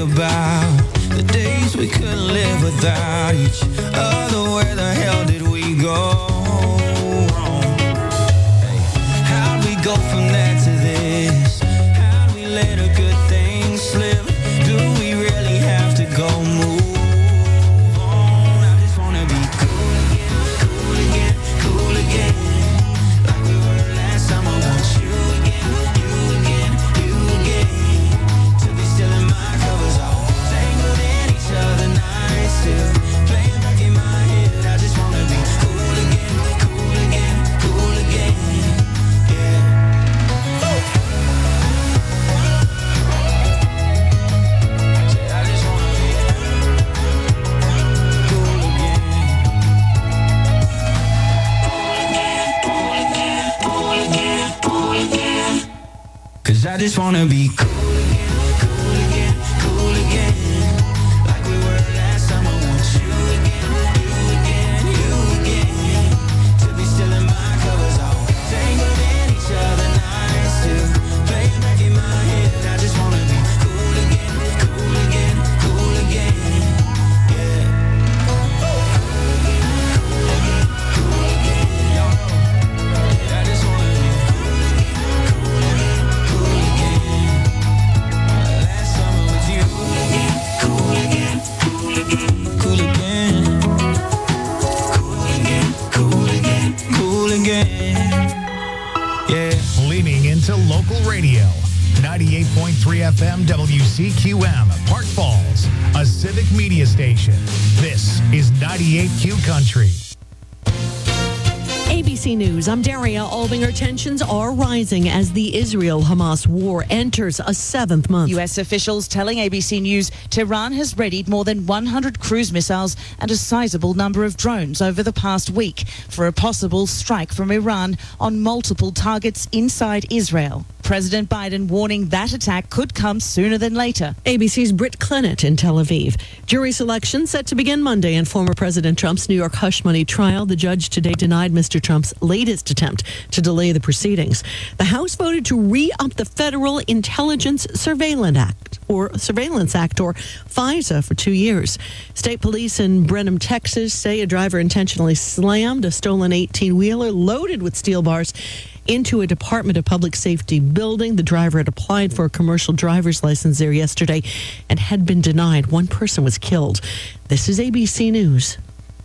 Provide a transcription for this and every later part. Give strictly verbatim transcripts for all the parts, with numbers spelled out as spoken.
about the days we couldn't live without each other. Where the hell did we go wrong? Hey, how'd we go from there to this? How'd we let a good thing slip? Do we really have to go move on? I just wanna be cool again, cool again, cool again. Like we were last time. I want you again, you again, you again. To be still in my covers, all tangled in each other, nice still playing back in my head. I just wanna be cool again, cool again, cool again. Yeah. Say, I just wanna be cool again. Cool again, cool again, cool again. Cause I just wanna be cool again, cool again, cool again. Like we were last time. I want you again, you again, you again. To be still in my covers, all tangled in each other, nice still playing back in my head. I just wanna be cool again, cool again, cool again. Yeah. Cool again, cool again, cool again. Y'all know. Yeah, I just wanna be cool again, cool again, cool again. Last summer was you. Cool again, cool again, cool again. Cool again, cool again, cool again. Yeah. Leaning into local radio. ninety-eight point three F M W C Q M, Park Falls, a civic media station. This is ninety-eight Q Country. A B C News, I'm Daria Albinger. Tensions are rising as the Israel-Hamas war enters a seventh month. U S officials telling A B C News Tehran has readied more than one hundred cruise missiles and a sizable number of drones over the past week for a possible strike from Iran on multiple targets inside Israel. President Biden warning that attack could come sooner than later. A B C's Britt Clennett in Tel Aviv. Jury selection set to begin Monday in former President Trump's New York hush money trial. The judge today denied Mister Trump's latest attempt to delay the proceedings. The House voted to re-up the Federal Intelligence Surveillance Act, or Surveillance Act, or FISA, for two years. State police in Brenham, Texas, say a driver intentionally slammed a stolen eighteen-wheeler loaded with steel bars into a Department of Public Safety building. The driver had applied for a commercial driver's license there yesterday and had been denied. One person was killed. This is A B C News.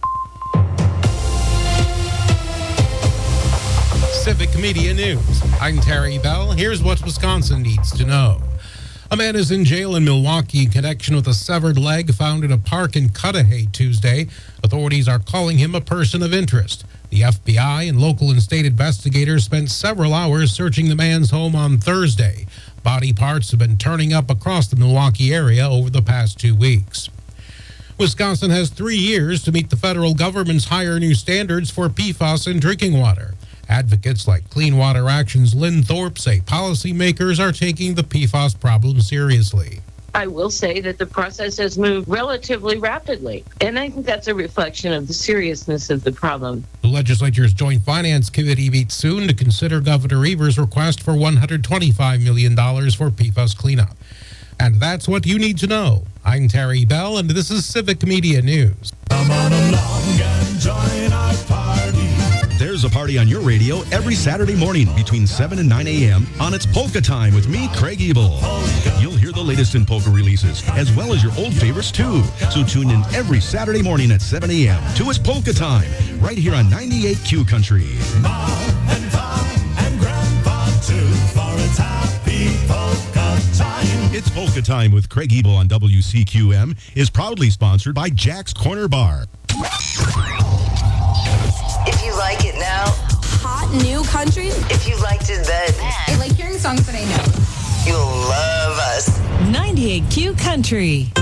Civic Media News. I'm Terry Bell. Here's what Wisconsin needs to know. A man is in jail in Milwaukee in connection with a severed leg found in a park in Cudahy Tuesday. Authorities are calling him a person of interest. The F B I and local and state investigators spent several hours searching the man's home on Thursday. Body parts have been turning up across the Milwaukee area over the past two weeks. Wisconsin has three years to meet the federal government's higher new standards for P FAS in drinking water. Advocates like Clean Water Action's Lynn Thorpe say policymakers are taking the P FAS problem seriously. I will say that the process has moved relatively rapidly, and I think that's a reflection of the seriousness of the problem. The legislature's Joint Finance Committee meets soon to consider Governor Evers' request for one hundred twenty-five million dollars for P FAS cleanup. And that's what you need to know. I'm Terry Bell, and this is Civic Media News. Come on along and join our party. There's a party on your radio every Saturday morning between seven and nine a.m. on It's Polka Time with me, Craig Ebel. You'll hear the latest in polka releases, as well as your old favorites, too. So tune in every Saturday morning at seven a.m. to It's Polka Time, right here on ninety-eight Q Country. Mom and Pop and Grandpa, too, for it's happy polka time. It's Polka Time with Craig Ebel on W C Q M is proudly sponsored by Jack's Corner Bar. If you like it now, hot new country. If you liked it then, I like hearing songs that I know. You'll love us. ninety-eight Q Country.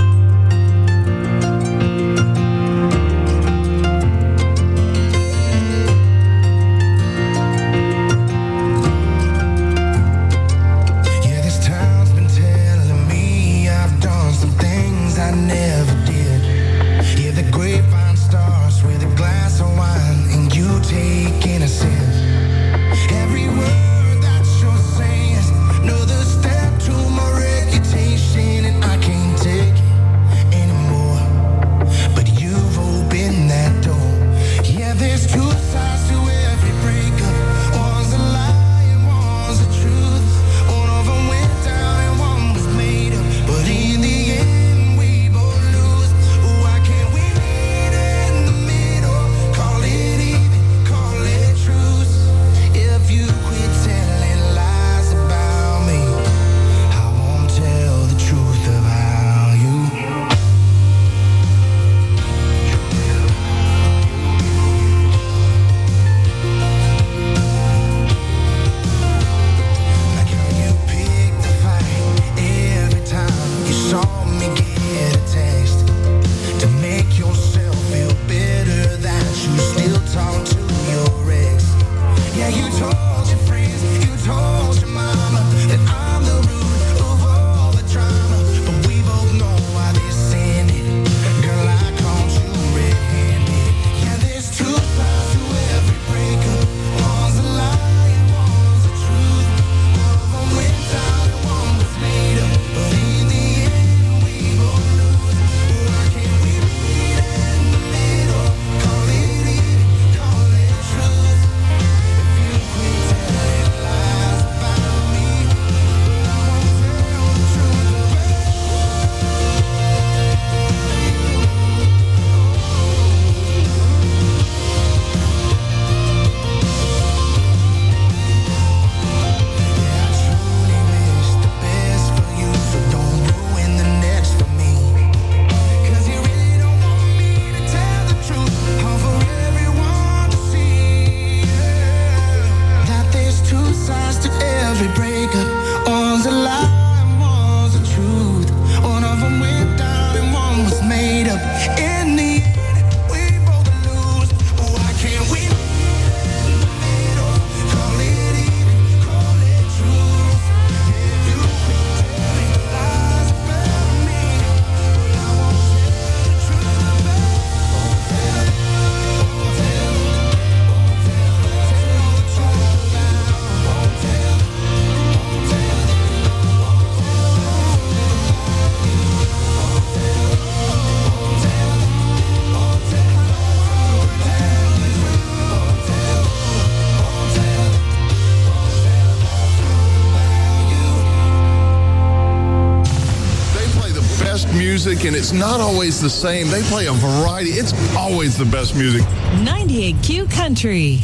Yeah, this town's been telling me I've done some things I never did. Yeah, the grapevine starts with a glass of wine and you taking a sip. Every word that you're saying, another step to my reputation, and I can't take music, and it's not always the same. They play a variety. It's always the best music. ninety-eight Q Country.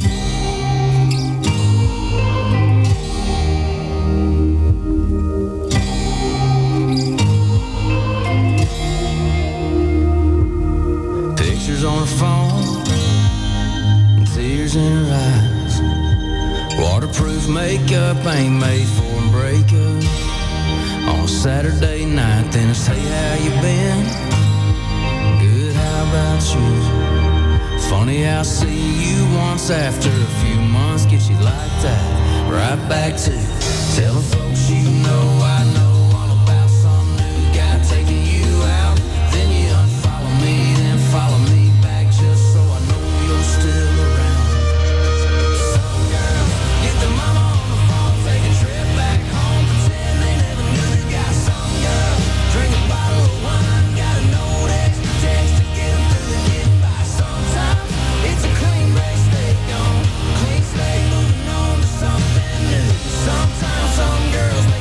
Pictures on her phone, tears in her eyes. Waterproof makeup ain't made for a breakup. On a Saturday night, then it's, hey, how you been? Good, how about you? Funny how seeing you once after a few months gets you like that. Right back to telling folks you know I know all about some new guy taking you out. Then you unfollow me, then follow me back just so I know you're still around. Some girls get their mama on the phone, take a trip back home, pretend they never knew you. Got some girls drink a bottle of wine, got a note, extra text to get them through the getting by. Sometimes it's a clean break, stay gone, clean slate, moving on to something new. Sometimes some girls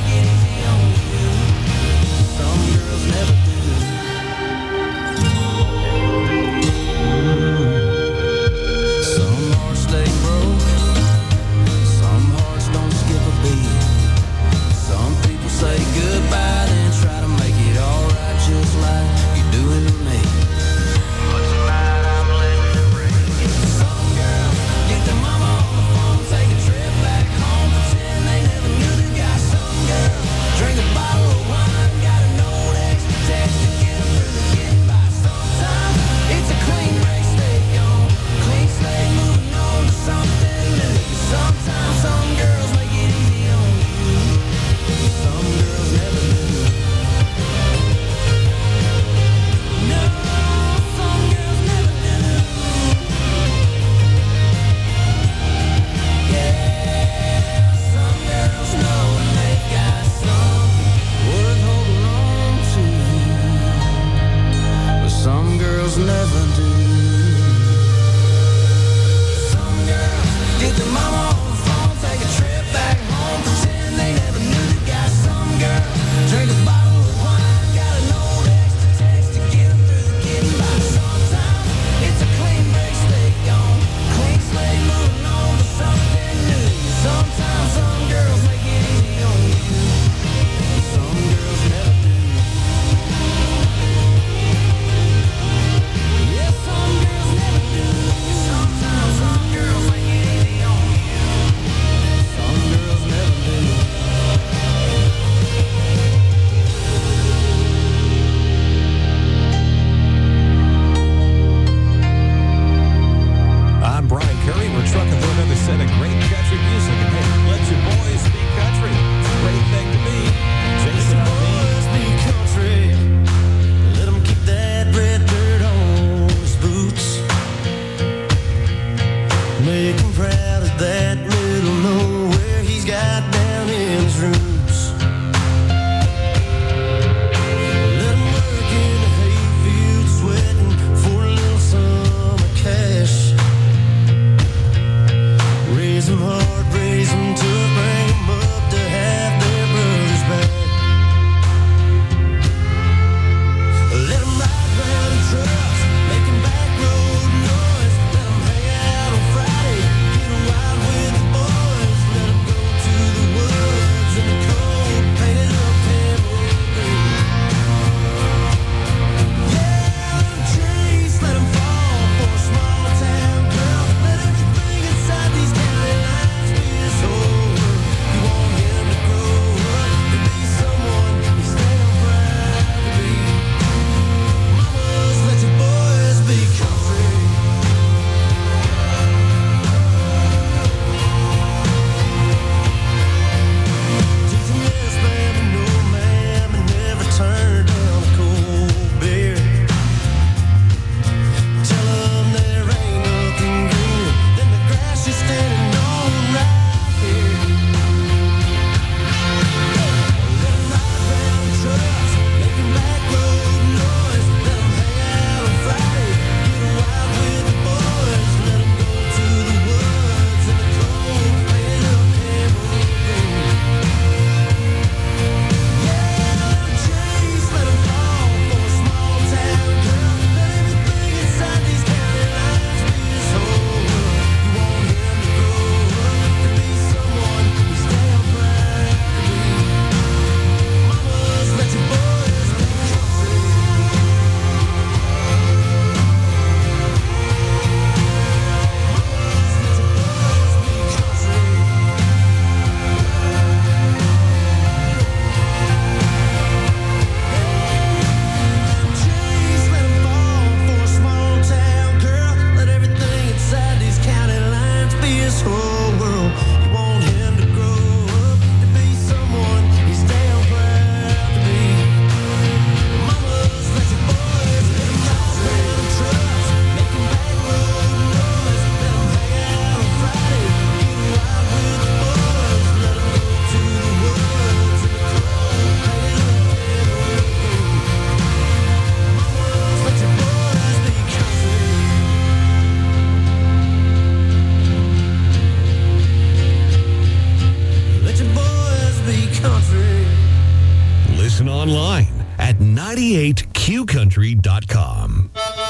online at ninety-eight q country dot com.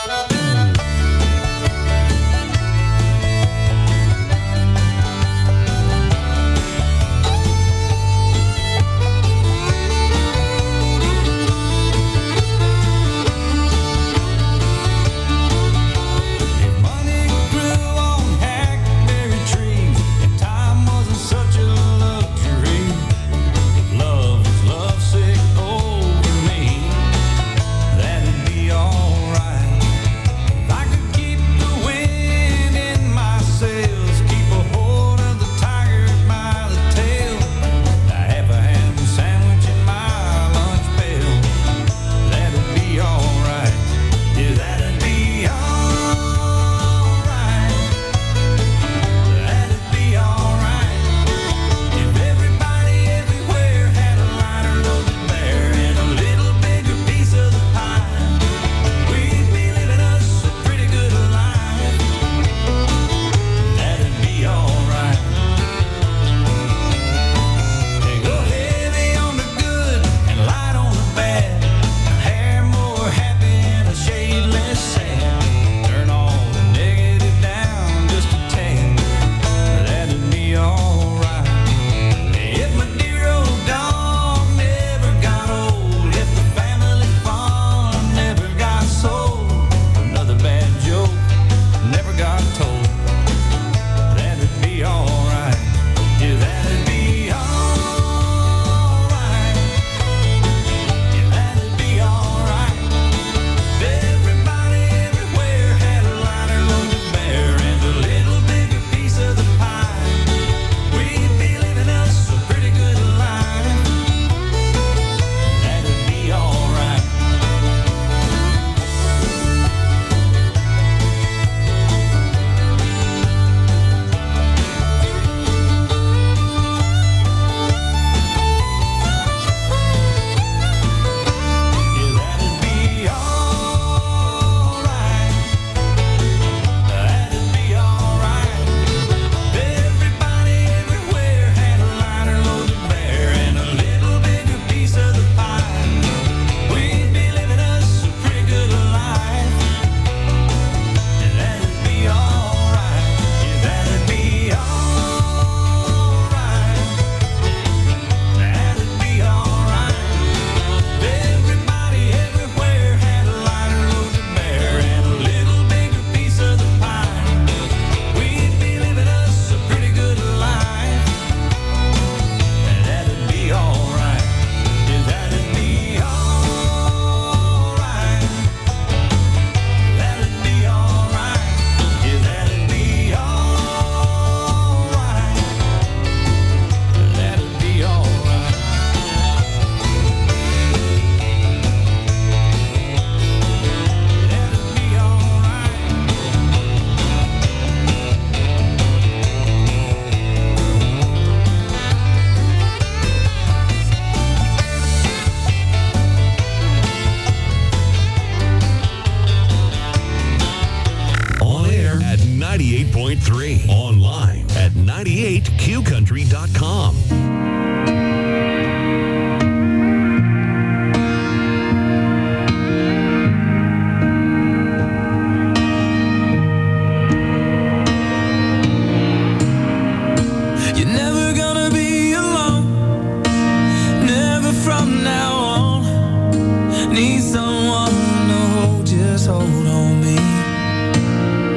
ninety-eight point three. Online at ninety-eight q country dot com.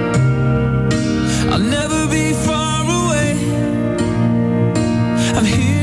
I'm here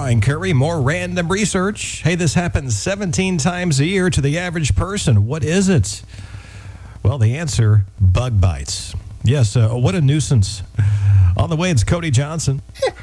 Brian Curry. More random research. Hey, this happens seventeen times a year to the average person. What is it? Well, the answer, bug bites. Yes, uh, what a nuisance. On the way, it's Cody Johnson.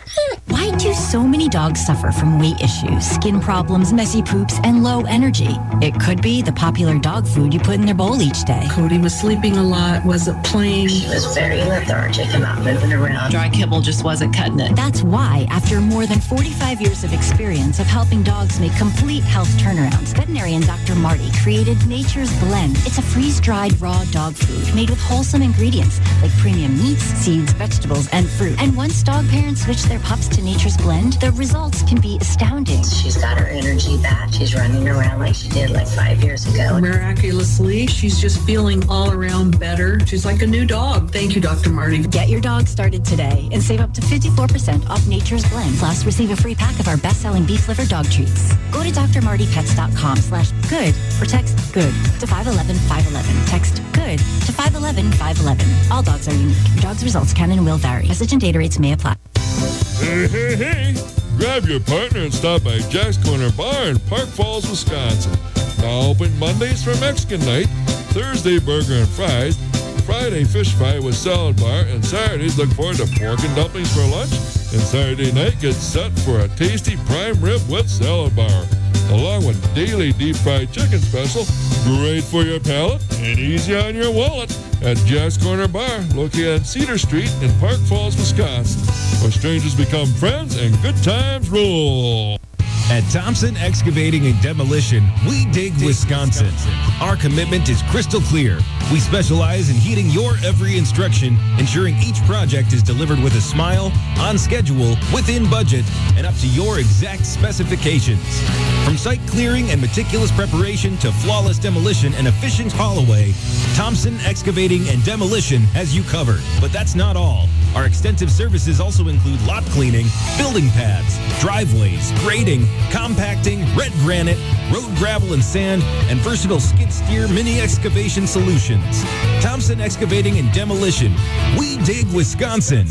Why do so many dogs suffer from weight issues, skin problems, messy poops, and low energy? It could be the popular dog food you put in their bowl each day. Cody was sleeping a lot, wasn't playing. She was very lethargic and not moving around. Dry kibble just wasn't cutting it. That's why, after more than forty-five years of experience of helping dogs make complete health turnarounds, veterinarian Doctor Marty created Nature's Blend. It's a freeze-dried raw dog food made with wholesome ingredients like premium meats, seeds, vegetables, and fruit. And once dog parents switch their pups to Nature's Blend, the results can be astounding. She's got her energy back. She's running around like she did like five years ago. Miraculously, she's just feeling all around better. She's like a new dog. Thank you, Doctor Marty. Get your dog started today and save up to fifty-four percent off Nature's Blend. Plus, receive a free pack of our best-selling beef liver dog treats. Go to drmartypets.com slash good or text good to five one one five one one. Text good to five one one five one one. All dogs are unique. Your dog's results can and will vary. Message and data rates may apply. Hey, hey, hey! Grab your partner and stop by Jack's Corner Bar in Park Falls, Wisconsin. Now open Mondays for Mexican night, Thursday burger and fries, Friday fish fry with salad bar, and Saturdays look forward to pork and dumplings for lunch, and Saturday night gets set for a tasty prime rib with salad bar, along with daily deep fried chicken special, great for your palate and easy on your wallet, at Jack's Corner Bar, located on Cedar Street in Park Falls, Wisconsin, where strangers become friends and good times rule. At Thompson Excavating and Demolition, we dig Wisconsin. Our commitment is crystal clear. We specialize in heeding your every instruction, ensuring each project is delivered with a smile, on schedule, within budget, and up to your exact specifications. From site clearing and meticulous preparation to flawless demolition and efficient haul away, Thompson Excavating and Demolition has you covered. But that's not all. Our extensive services also include lot cleaning, building paths, driveways, grading, compacting, red granite, road gravel and sand, and versatile skid steer mini excavation solutions. Thompson Excavating and Demolition. We dig Wisconsin.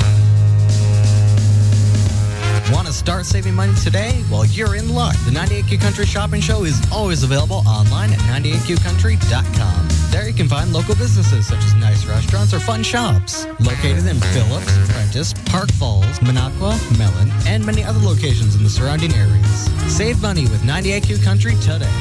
Want to start saving money today? Well, you're in luck. The ninety-eight Q Country Shopping Show is always available online at ninety-eight q country dot com. There you can find local businesses such as nice restaurants or fun shops located in Phillips, Prentice, Park Falls, Minocqua, Mellon, and many other locations in the surrounding areas. Save money with ninety-eight Q Country today.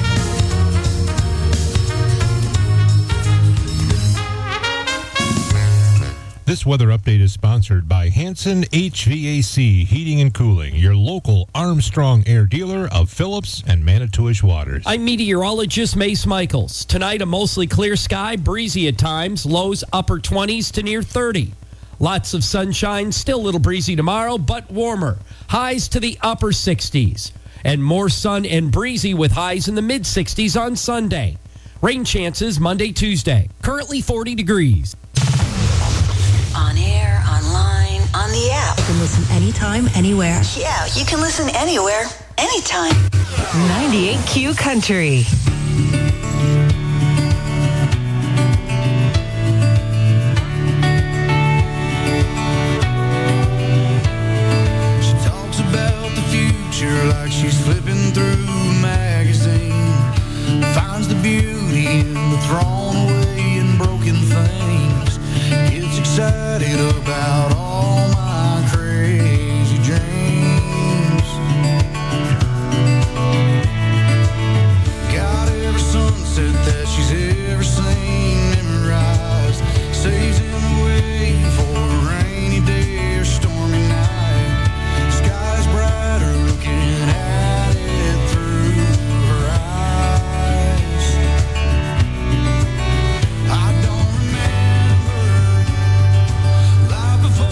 This weather update is sponsored by Hanson H V A C Heating and Cooling, your local Armstrong Air dealer of Phillips and Manitowish Waters. I'm meteorologist Mace Michaels. Tonight, a mostly clear sky, breezy at times, lows upper twenties to near thirty. Lots of sunshine, still a little breezy tomorrow, but warmer. Highs to the upper sixties. And more sun and breezy with highs in the mid sixties on Sunday. Rain chances Monday, Tuesday. Currently forty degrees. On air, online, on the app. You can listen anytime, anywhere. Yeah, you can listen anywhere, anytime. ninety-eight Q Country. She talks about the future like she's flipping through a magazine. Finds the beauty in the thrown away and broken things. Gets excited about all my crazy dreams. Got every sunset that she's ever seen memorized. Saves him away for a rainy day or stormy night. Sky's brighter looking at it through her eyes. I don't remember life before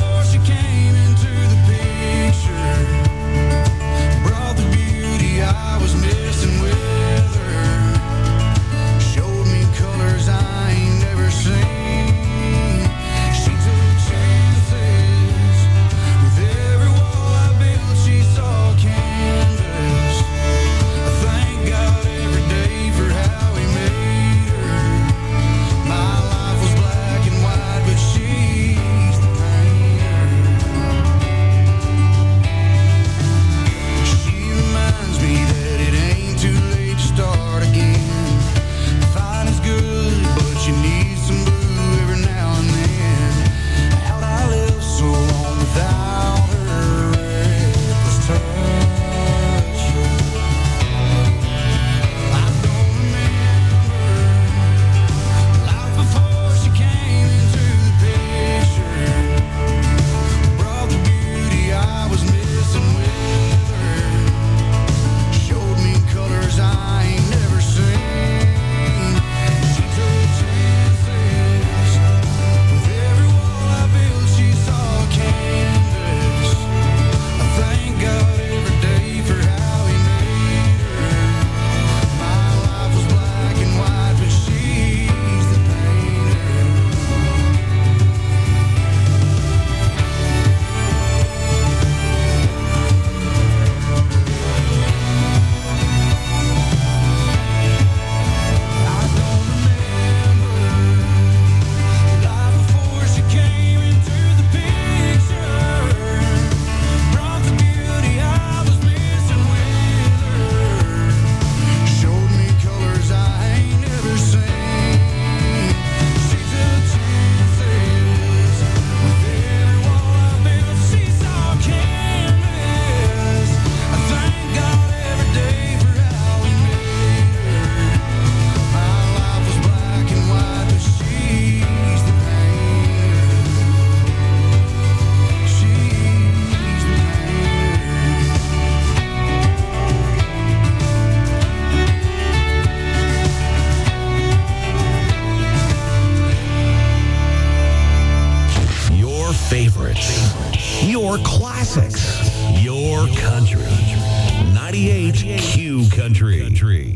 Your classics. Your country. ninety-eight Q Country.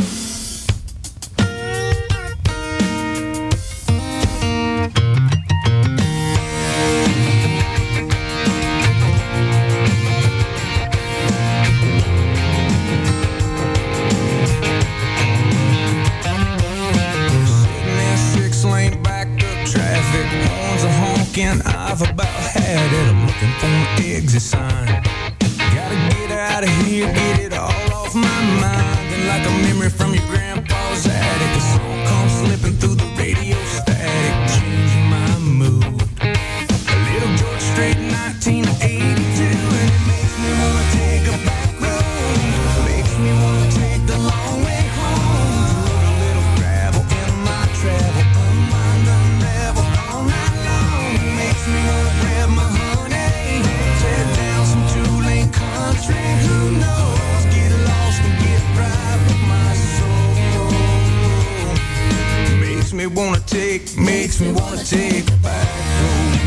I've about had it. I'm looking for an exit sign. Gotta get out of here, get it all off my mind. And like a memory from your grandpa's attic, a song comes slipping through the radio static, changing my mood. A little George Strait, nineteen eighty-two, and it makes me wanna take a back road. Makes me wanna take the long way home. Put a little gravel in my travel, unwind, unravel all night long. Makes me wanna grab my honey, tear down some two-lane country. Who knows? Get lost and get right with my soul. Makes me wanna take, makes me wanna take a back road.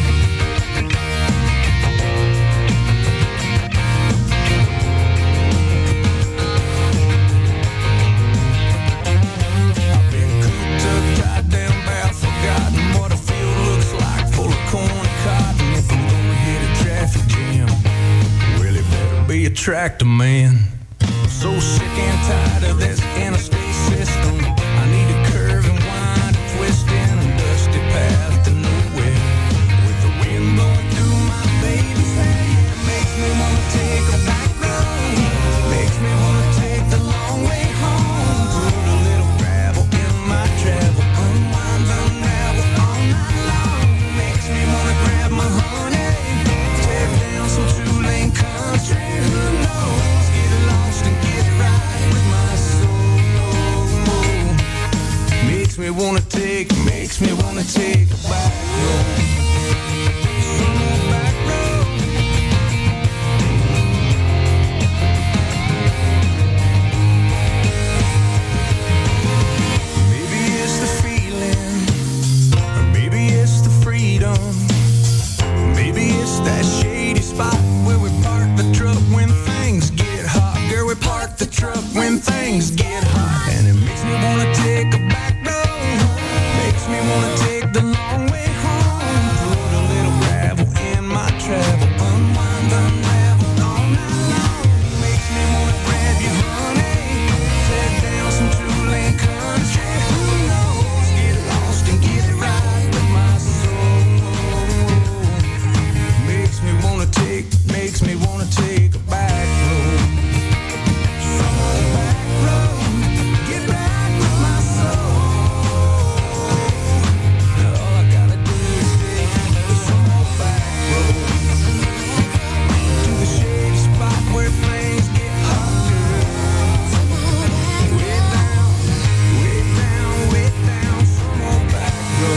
I've been cooped up, tied down, bad, forgotten what a field looks like, full of corn and cotton. If I'm gonna hit a traffic jam, well, it better be a tractor man. I'm so sick and tired of this interstate system. I need a curve and wind, a twist in a dusty path to nowhere. With the wind blowing through my baby's hair, it makes me wanna take a back road. Makes me wanna take the long way home. Put a little gravel in my travel, unwind, unravel all night long. Makes me wanna grab my honey, tear down some two-lane country. Who knows? Get lost and get right with my soul. Makes me wanna take, makes me wanna take a back road. Some more back road. Maybe it's the feeling, or maybe it's the freedom. Maybe it's that shady spot where we park the truck when things get hot. Girl, we park the truck when things get hot. And it makes me wanna take a back road. Makes me wanna take the long way home. Put a little gravel in my travel, unwind, unravel all night long. Makes me wanna grab you, honey, tear down some two-lane country. Who knows? Get lost and get right with my soul. Makes me wanna take, makes me wanna take a back road. Some more back road. Get right with my soul. All I gotta do is take some more back road. To the shady spot where things get hot, girl. Way down, way down, way down, some more back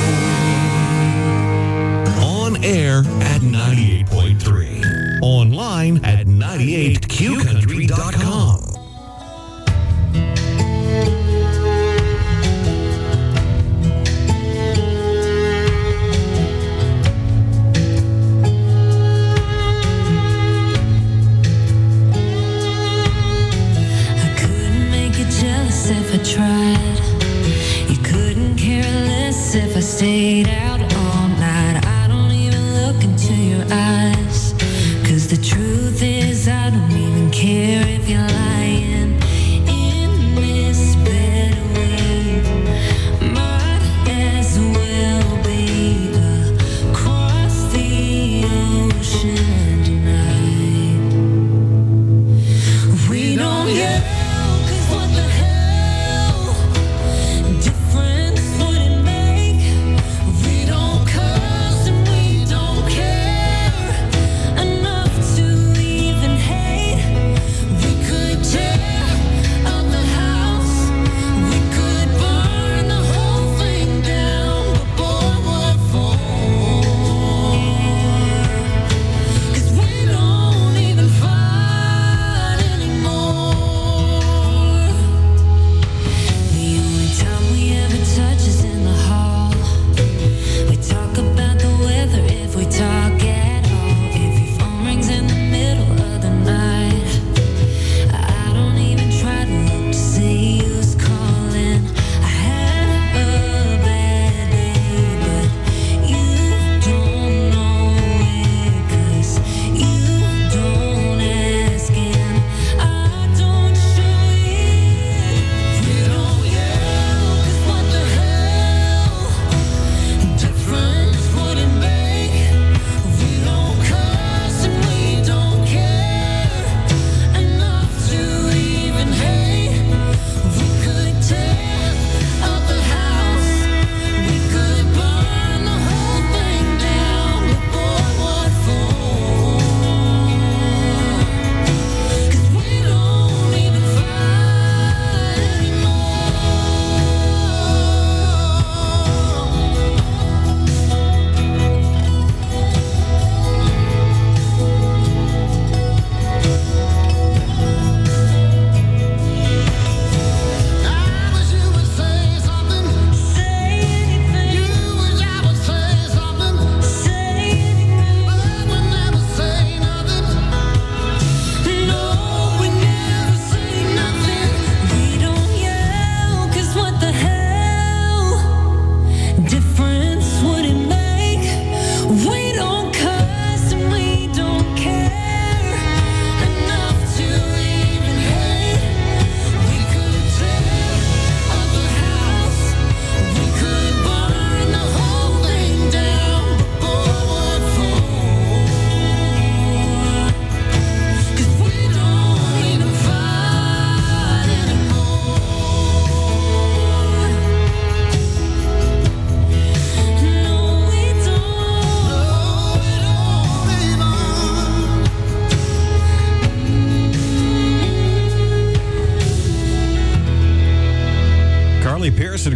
road. On air at ninety-eight point three. Online at ninety-eight Q country dot com. I couldn't make you jealous if I tried. You couldn't care less if I stayed out all night. I don't even look into your eyes. 'Cause the truth is I don't even care if you're lying. In this bed we might as well be across the ocean tonight. We don't yell, 'cause what the hell difference would it make? We don't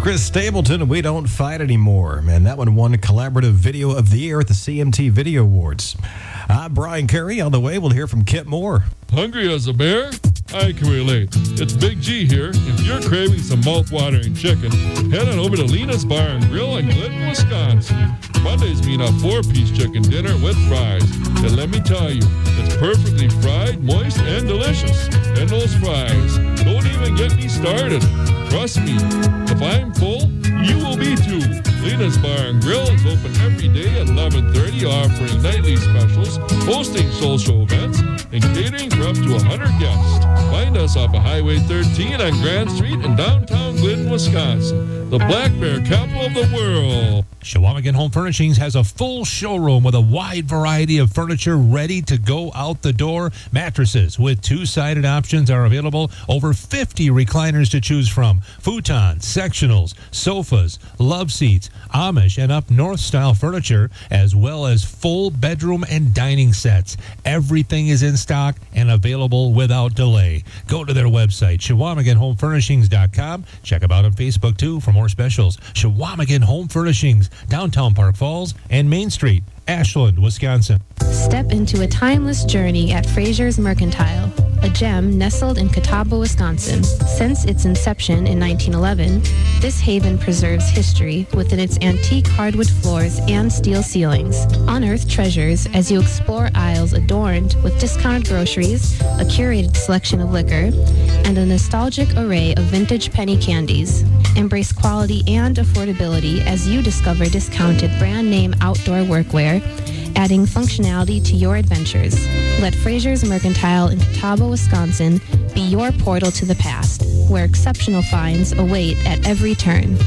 Chris Stapleton, We Don't Fight Anymore. And that one won Collaborative Video of the Year at the C M T Video Awards. I'm Brian Curry. On the way, we'll hear from Kip Moore. Hungry as a bear? I can relate. It's Big G here. If you're craving some mouth-watering chicken, head on over to Lena's Bar and Grill in Glidden, Wisconsin. Mondays mean a four-piece chicken dinner with fries. And let me tell you, it's perfectly fried, moist, and delicious. And those fries, don't even get me started. Trust me, if I'm full, you will be too. Lena's Bar and Grill is open every day at eleven thirty, offering nightly specials, hosting social events, and catering for up to one hundred guests. Find us off of Highway thirteen on Grand Street in downtown Glidden, Wisconsin, the Black Bear capital of the world. Chequamegon Home Furnishings has a full showroom with a wide variety of furniture ready to go out the door. Mattresses with two-sided options are available. Over fifty recliners to choose from. Futons, sectionals, sofas, love seats, Amish and up north style furniture, as well as full bedroom and dining sets. Everything is in stock and available without delay. Go to their website, Chequamegon Home Furnishings dot com. Check them out on Facebook too for more specials. Chequamegon Home Furnishings, downtown Park Falls and Main Street, Ashland, Wisconsin. Step into a timeless journey at Fraser's Mercantile, a gem nestled in Catawba, Wisconsin. Since its inception in nineteen eleven, this haven preserves history within its antique hardwood floors and steel ceilings. Unearth treasures as you explore aisles adorned with discounted groceries, a curated selection of liquor, and a nostalgic array of vintage penny candies. Embrace quality and affordability as you discover discounted brand name outdoor workwear, adding functionality to your adventures. Let Fraser's Mercantile in Catawba, Wisconsin be your portal to the past, where exceptional finds await at every turn.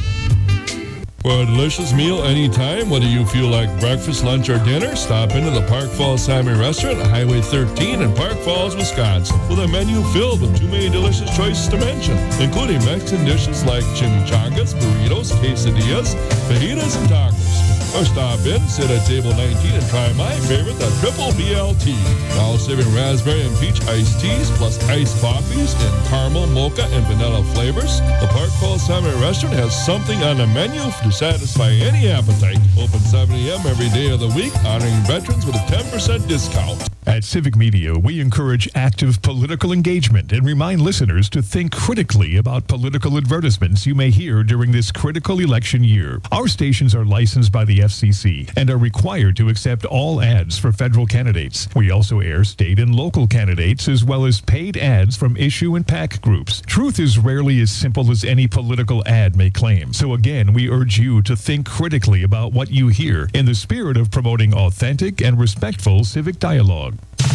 For a delicious meal anytime, whether you feel like breakfast, lunch, or dinner, stop into the Park Falls Salmon Restaurant at Highway thirteen in Park Falls, Wisconsin, with a menu filled with too many delicious choices to mention, including Mexican dishes like chimichangas, burritos, quesadillas, fajitas, and tacos. Or stop in, sit at table nineteen, and try my favorite, the Triple B L T. Now serving raspberry and peach iced teas, plus iced coffees in caramel, mocha, and vanilla flavors. The Park Falls Salmon Restaurant has something on the menu to satisfy any appetite. Open seven a.m. every day of the week, honoring veterans with a ten percent discount. At Civic Media, we encourage active political engagement and remind listeners to think critically about political advertisements you may hear during this critical election year. Our stations are licensed by the F C C and are required to accept all ads for federal candidates. We also air state and local candidates as well as paid ads from issue and PAC groups. Truth is rarely as simple as any political ad may claim. So again, we urge you to think critically about what you hear in the spirit of promoting authentic and respectful civic dialogue.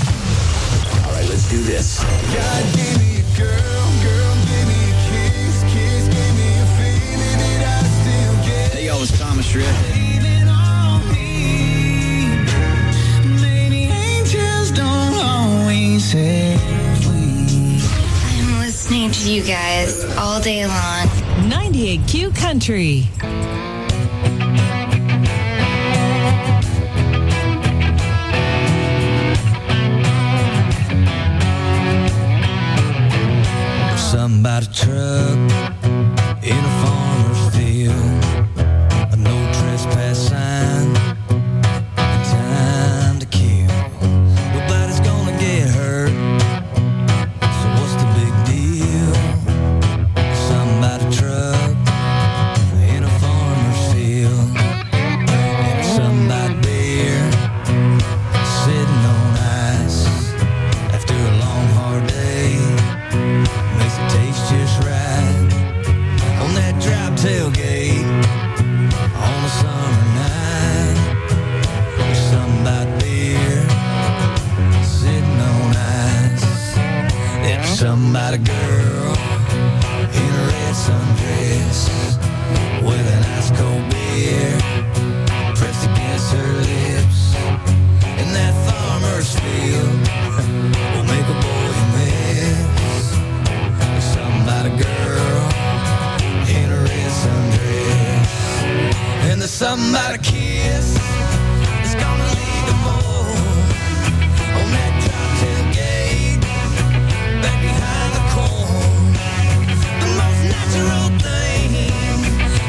All right, let's do this. God gave me a girl, girl gave me a kiss, kiss gave me a feeling that I still get. Hey, yo, it's Thomas Shred. Leaning on me, maybe angels don't always have wings. I'm listening to you guys all day long. ninety-eight Q Country. Somebody truck in a farmer's field, a no trespass sign, time to kill. Nobody's gonna get hurt, so what's the big deal? Somebody truck in a farmer's field, and somebody beer sitting on ice after a long hard day. Makes it taste just right on that drop tailgate on a summer night. There's something about beer sitting on ice. There's something about a girl in a red sundress with an ice cold beer pressed against her lips. And that farmer's field will make a boy miss. About a girl in a red sundress, and there's something about a kiss that's gonna lead to more on that drop tailgate back behind the corn. The most natural thing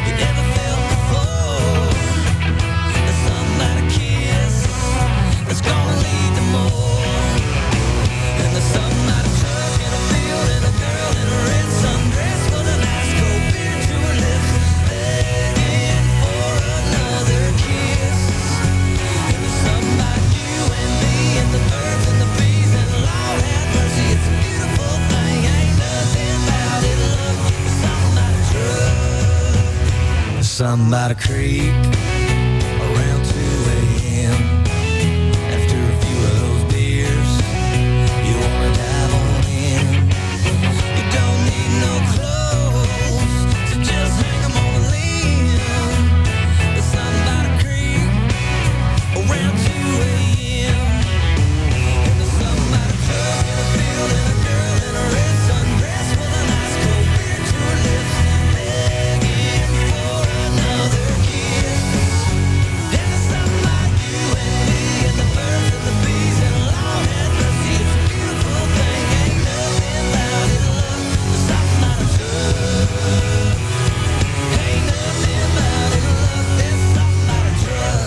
Something by the creek around two a.m. After a few of those beers, you wanna dive on in. You don't need no clothes, so just hang 'em on a limb. There's something by the creek around two a.m. And there's something by the truck in a field and a girl in a red sundress with a nice cold beer to her lips, begging for another kiss. And there's something like you and me and the birds and the bees and Lord have mercy, it's a beautiful thing. Ain't nothing about it, love. There's something about a truck. Ain't nothing about it, love. There's something about a truck.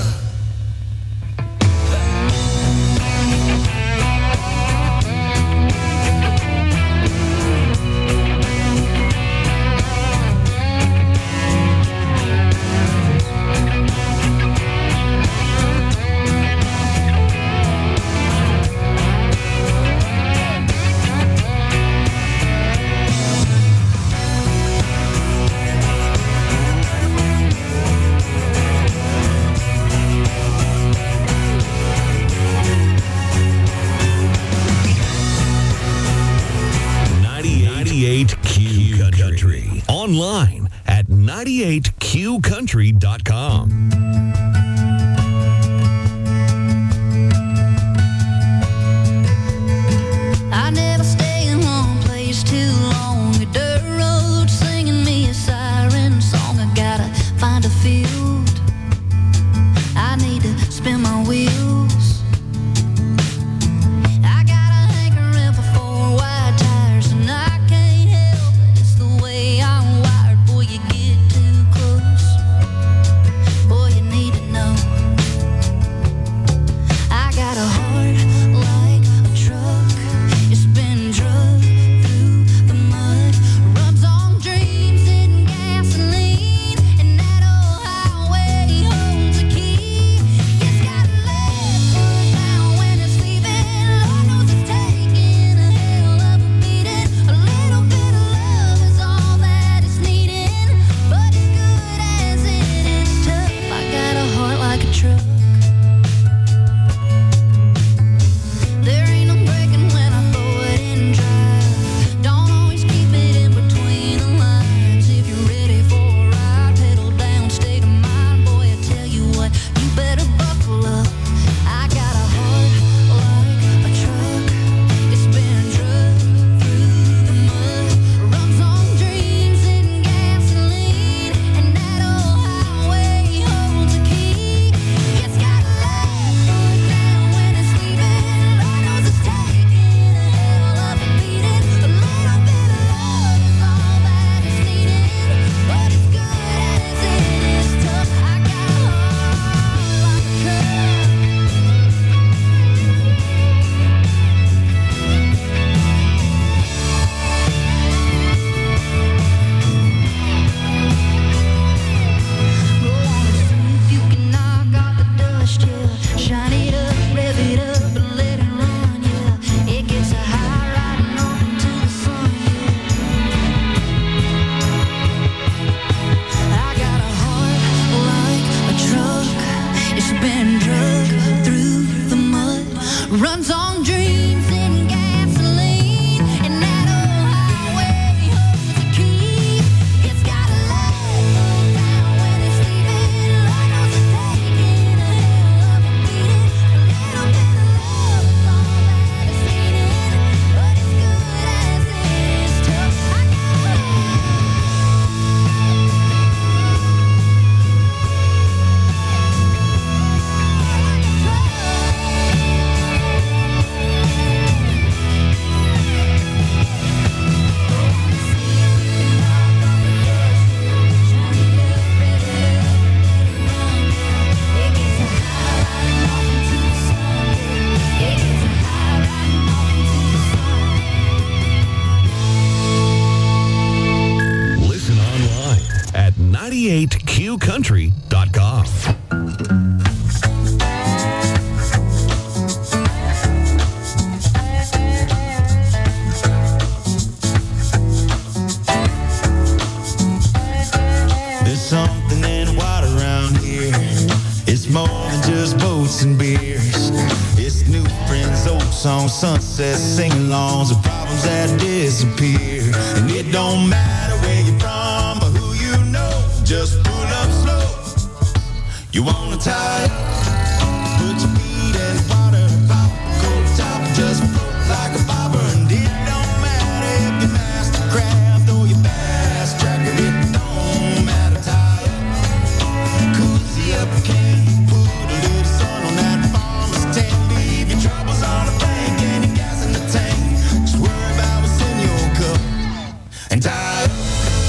ninety-eight Q Country. Online at ninety-eight q country dot com. I never stay in one place too long. A dirt road singing me a siren song. I gotta find a field. I need to spin my wheels. I got a hankering for four wide tires, and I can't help it. It's the way I'm wired. Boy, you get too close. Boy, you need to know. I got a heart like a truck. It's been drugged through the mud. Runs on dreams and gasoline. And that old highway holds a key. It's got left foot down when it's leaving. Lord knows it's taking a hell of a beating. A little bit of love is all that it's needing. But as good as it is tough, I got a heart like a truck. There ain't no breaking when I throw it in drive. Don't always keep it in between the lines. If you're ready for a ride, pedal down, state of mind. Boy, I tell you what, you better buckle up. I got a heart like a truck. It's been drugged through the mud. Runs on dreams and gasoline. And that old highway holds a key. It's got left foot down when it's leaving. Lord knows it's taking a hell of a beating. A little bit of love is all that is needed. But as good as it is tough, I got a heart like a truck. Go on and see if you can knock off the dust, yeah. Shine it up, rev it up, and let it run, yeah. It gets a high riding off into the sun, yeah. I got a heart like a truck. It's been drugged through the mud. Runs on dreams and gasoline. And that old highway holds a key. It's got a left foot down when it's leaving. Lord knows it's taking a hell of a beating. A little bit of love is all that is needed. But as good as it is tough, I got a Listen online at ninety-eight q country dot com. This something in water around here. It's more than just boats and beers. It's new friends, old songs, sunsets, sing-alongs, and problems that disappear. And it don't matter where you're from or who you know, just pull up slow. You wanna tie up, put your feet in water, pop a cold top, just float like a bobber. And it don't matter if you master craft or you fast track it, it don't matter. Tie up, cozy up a can, put a little sun on that farmer's tent, leave your troubles on the bank and your gas in the tank. Just worry about what's in your cup and tie up.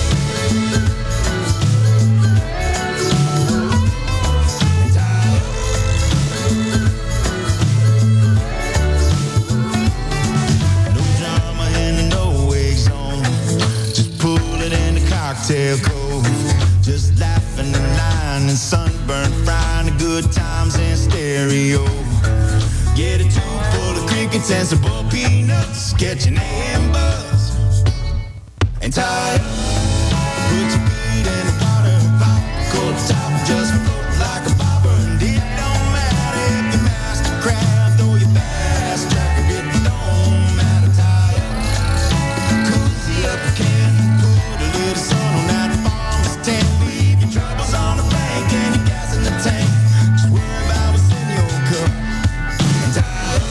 Cocktail Cove, just laughing and lying and sunburn, frying the good times in stereo. Get a tube full of crickets and some bull peanuts, catch an A M buzz and tie up. Put your feet in the water, pop a cold top, just float like a bobber. And it don't matter if you master craft or you fast track it, it don't matter. Tie up, cozy up a can, put a little sun on that farmer's tent, leave your troubles on the bank and your gas in the tank. Just worry about what's in your cup and tie up.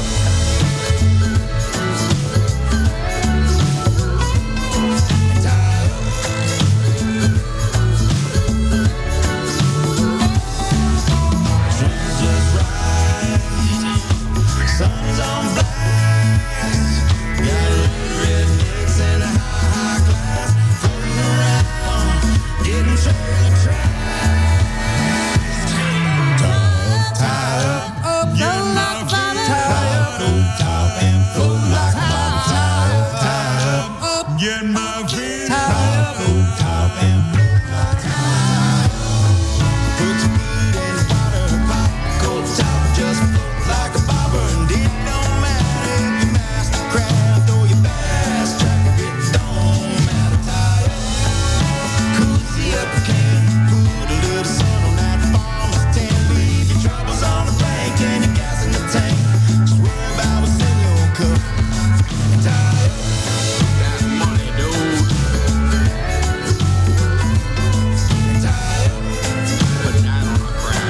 And tie up. Sun's just right, sun's on blast. Got a little rednecks and a high, high class floating around, getting trailer trashed. Tie up, tie up, you're my friend. Tie up, old top and float like a bottle. Tie up, tie up, get my friend. Tie up, old top and float like a bottle. Put your feet in the water, pop a cold top, just float like a bobber. And it don't matter if you master craft or you fast track it, it don't matter. Tie up, cozy up a can, put a little sun on that farmer's tent, leave your troubles on the bank and your gas in the tank. Just worry about what's in your cup and tie up. That's money, dude. And tie up, put that on a crack.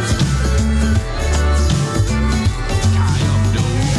Tie up,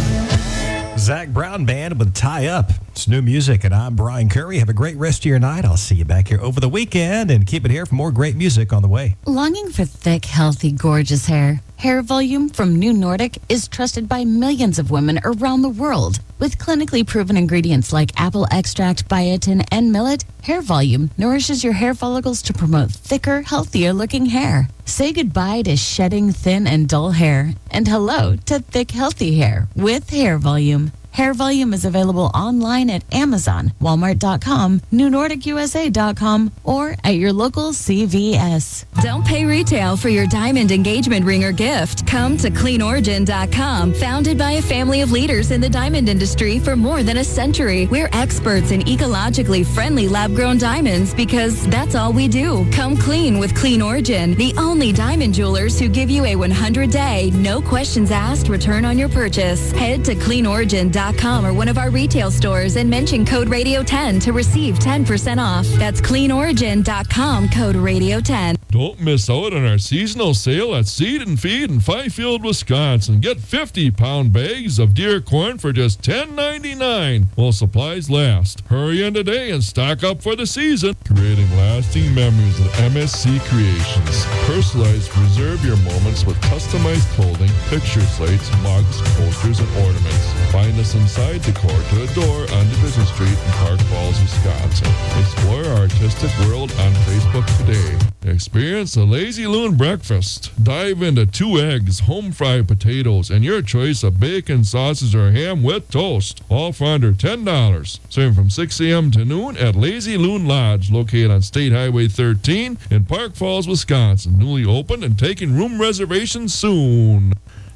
dude. Zach Brown Band with Tie Up. It's new music, and I'm Brian Curry. Have a great rest of your night. I'll see you back here over the weekend, and keep it here for more great music on the way. Longing for thick, healthy, gorgeous hair? Hair Volume from New Nordic is trusted by millions of women around the world. With clinically proven ingredients like apple extract, biotin, and millet, Hair Volume nourishes your hair follicles to promote thicker, healthier looking hair. Say goodbye to shedding thin and dull hair, and hello to thick, healthy hair with Hair Volume. Hair Volume is available online at Amazon, Walmart dot com, New Nordic U S A dot com, or at your local C V S. Don't pay retail for your diamond engagement ring or gift. Come to clean origin dot com, founded by a family of leaders in the diamond industry for more than a century. We're experts in ecologically friendly lab-grown diamonds because that's all we do. Come clean with Clean Origin, the only diamond jewelers who give you a one hundred day, no questions asked return on your purchase. Head to clean origin dot com or one of our retail stores and mention code radio ten to receive ten percent off. That's clean origin dot com, code radio ten. Don't miss out on our seasonal sale at Seed and Feed in Fifield, Wisconsin. Get fifty pound bags of deer corn for just ten ninety-nine while supplies last. Hurry in today and stock up for the season. Creating lasting memories with M S C Creations. Personalized preserve your moments with customized clothing, picture slates, mugs, posters, and ornaments. Find us inside Decor to Adore on Division Street in Park Falls, Wisconsin. Explore our artistic world on Facebook today. Experience the Lazy Loon breakfast. Dive into two eggs, home fried potatoes, and your choice of bacon, sausage, or ham with toast. All for under ten dollars. Serving from six a.m. to noon at Lazy Loon Lodge, located on State Highway thirteen in Park Falls, Wisconsin. Newly opened and taking room reservations soon.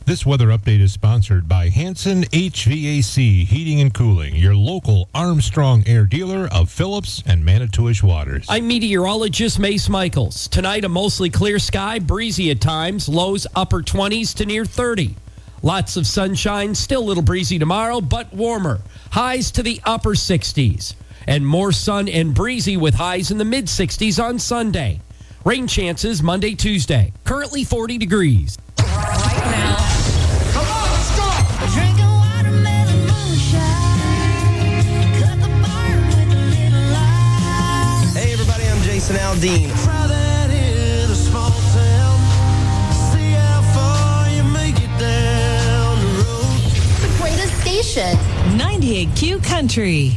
This weather update is sponsored by Hanson H V A C Heating and Cooling, your local Armstrong Air dealer of Phillips and Manitowish waters. I'm meteorologist Mace Michaels. Tonight, a mostly clear sky, breezy at times, lows upper twenties to near thirty. Lots of sunshine, still a little breezy tomorrow, but warmer. Highs to the upper sixties. And more sun and breezy with highs in the mid sixties on Sunday. Rain chances Monday, Tuesday. Currently forty degrees. Right now. Come on, let's go! Drinking watermelon moonshine. Cut the barn with a little light. Hey everybody, I'm Jason Aldean. Try that in a small town. See how far you make it down the road. The greatest station. ninety-eight Q Country.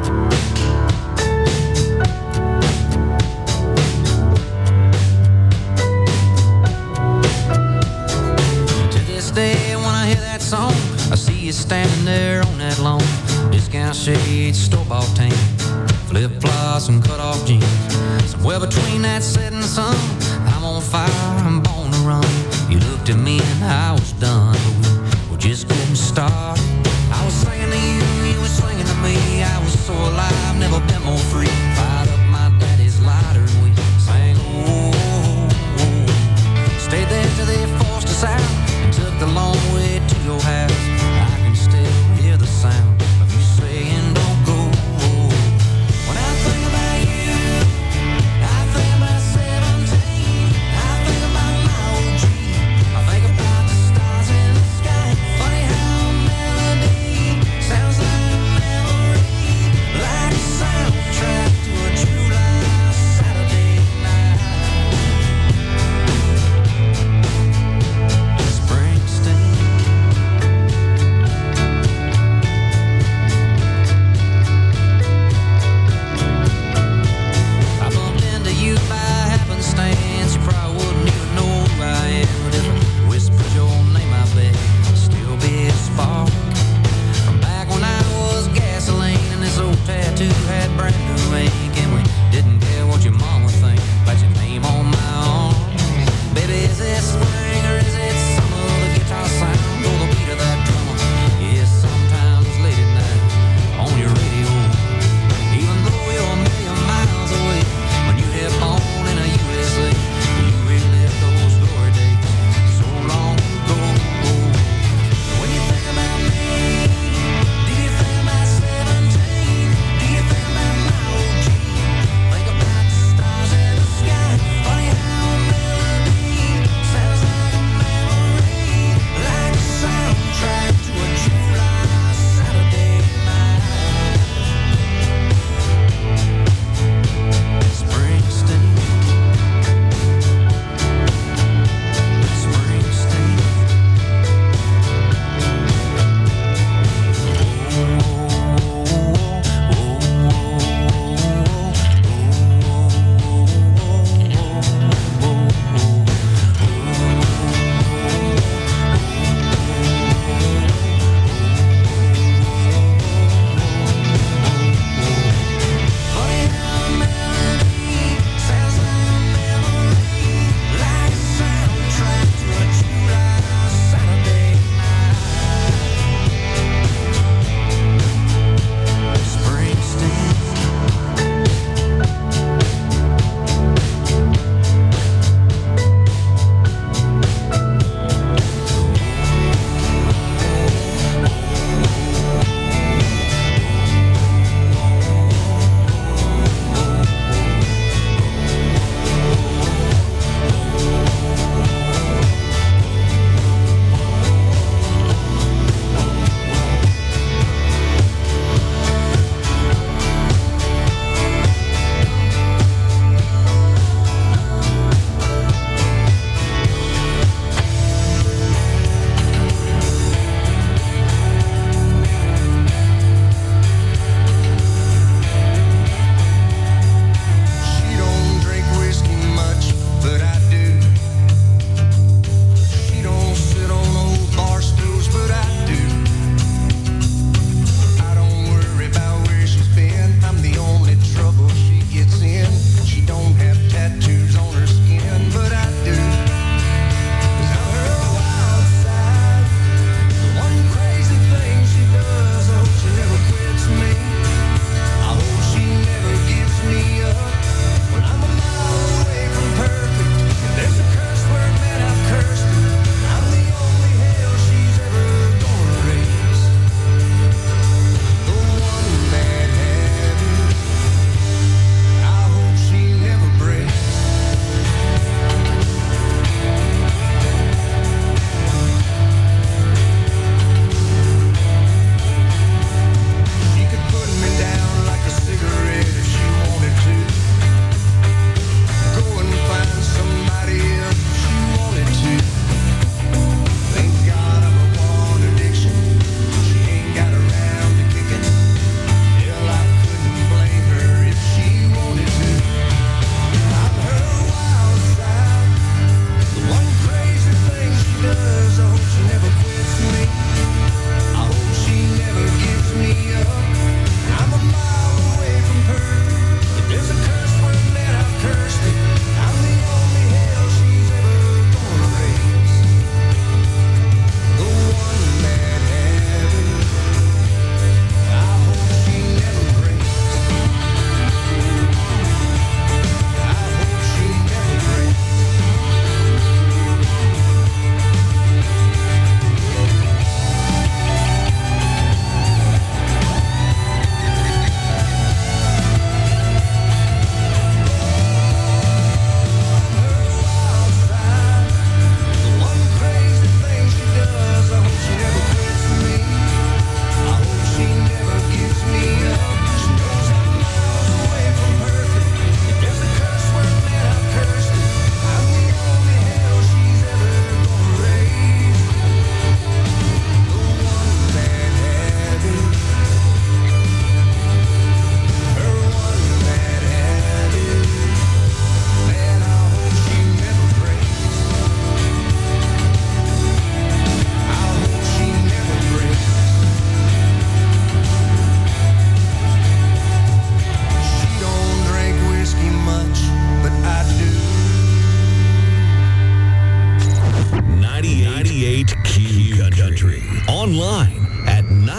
Day when I hear that song, I see you standing there on that lawn. Discount shades, store-bought tan, flip-flops and cut-off jeans. Somewhere between that setting sun, I'm on fire, I'm born to run. You looked at me and I was done, but we were just getting started. I was singing to you, you were singing to me. I was so alive, never been more free. Fired up my daddy's lighter and we sang, oh, oh, oh. Stayed there till they forced us out. Took the long way to your house. I can still hear the sound of you saying don't go. When I think about you, I think about seventeen.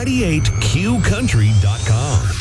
ninety-eight Q country dot com.